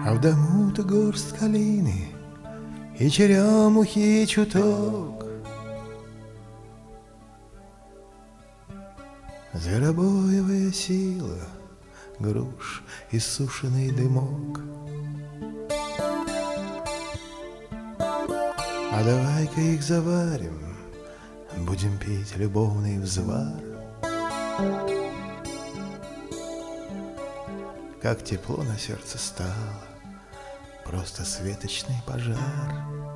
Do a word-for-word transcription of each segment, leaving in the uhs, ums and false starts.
А в дому-то горсть калины и черемухи чуток. Зверобоевая сила, груш и сушеный дымок. А давай-ка их заварим, будем пить любовный взвар. Как тепло на сердце стало, просто светочный пожар.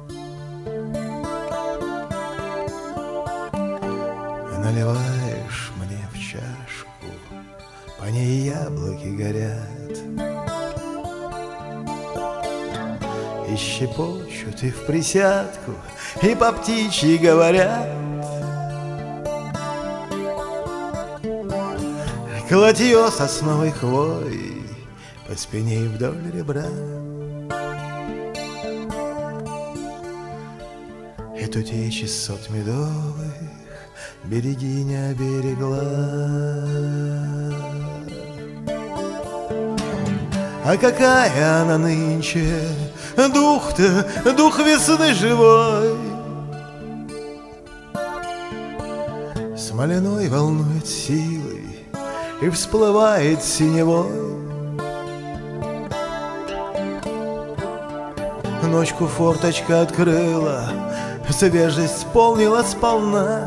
Наливаешь мне в чашку, по ней яблоки горят, и щепочут, и в присядку, и по птичьи говорят. Колотье сосновой хвоей по спине и вдоль ребра. И тутечи сот медовых берегиня берегла. А какая она нынче, дух-то, дух весны живой, смоляной волнует силой и всплывает синевой. Ночку форточка открыла, свежесть полнила сполна.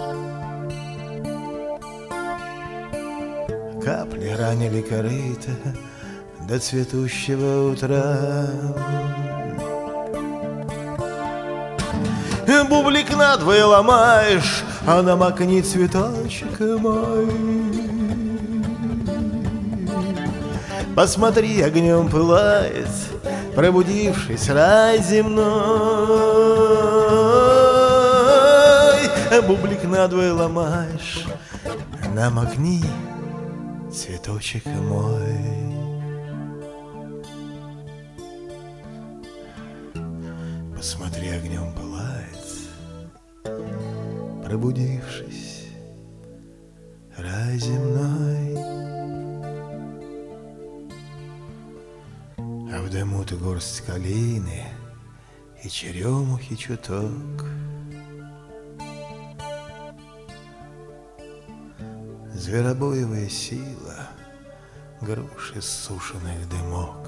Капли ранили корыто до цветущего утра. Бублик надвое ломаешь, а намокни цветочек мой. Посмотри, огнем пылает пробудившись рай земной. Бублик надвое ломаешь, намокни цветочек мой. Посмотри, огнем пылает пробудившись рай земной. А в дыму-то горсть калины и черемухи чуток. Зверобоевая сила, груш из сушеных дымок.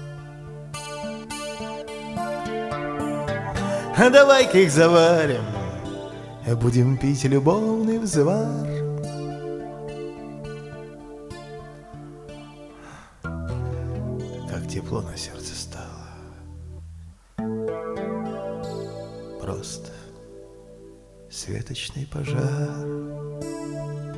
А давай-ка их заварим, будем пить любовный взвар. Как тепло на сердце стало, просто светочный пожар.